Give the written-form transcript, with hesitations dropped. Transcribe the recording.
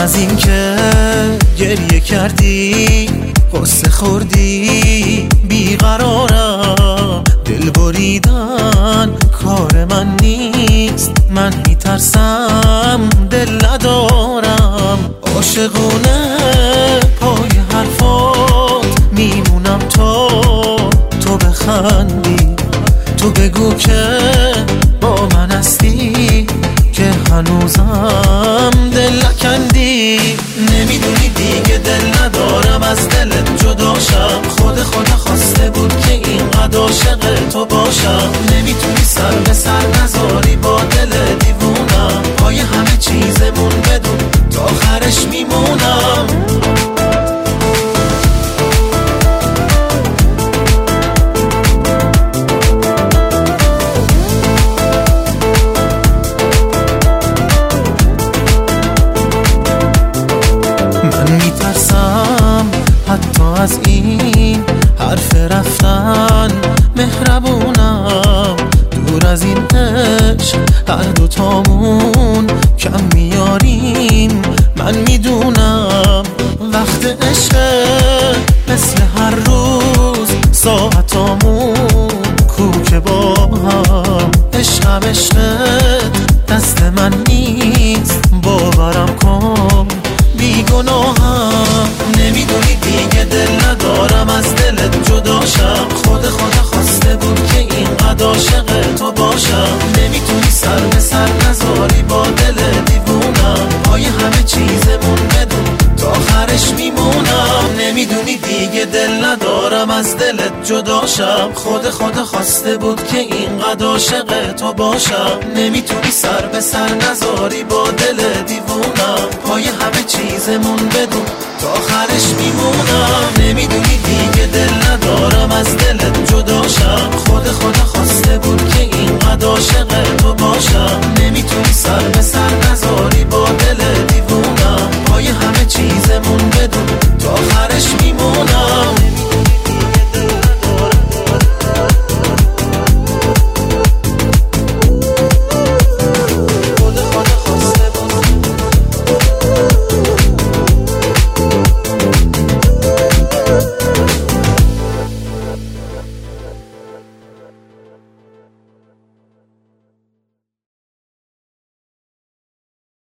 از این که گریه کردی قصه خوردی بیقرارم، دل بریدن کار من نیست، من میترسم دل ندارم. عاشقونه پای حرفات میمونم تا تو بخندی، تو بگو که با من هستی که هنوزم دل نکندی. نمیدونی دیگه دل ندارم از دلت جداشم، خدا خواسته بود که اینقدر عاشق تو باشم. نمیتونی سر به سر نذاری با دل دیوونم، پای همه چیزمون بدون تا آخرش میمونم. حتی از این حرف رفتن مهربونم، دور از این عشق هر دوتامون کم میاریم. من میدونم وقت عشق مثل هر روز ساعتامون کوکه با هم. عشقم عشقت دست من نیست، باورم کن بیگناهم. نمیدونی دیگه دل ندارم از دلت جداشم، خدا خواسته بود که اینقدر عاشق تو باشم. نمیتونی سر به سر نذاری با دل دیوونم، پای همه چیزمون بدون تا آخرش میمونم. نمیدونی دیگه دل ندارم از دلت جداشم، خدا خواسته بود که اینقدر عاشق تو باشم. نمیتونی سر به سر نذاری با دل دیوونم، پای همه چیزمون بدون تا آخرش میمونم. نمیدونی دیگه دل ندارم از دلت جداشم، خدا خواسته بود که اینقدر عاشق تو باشم.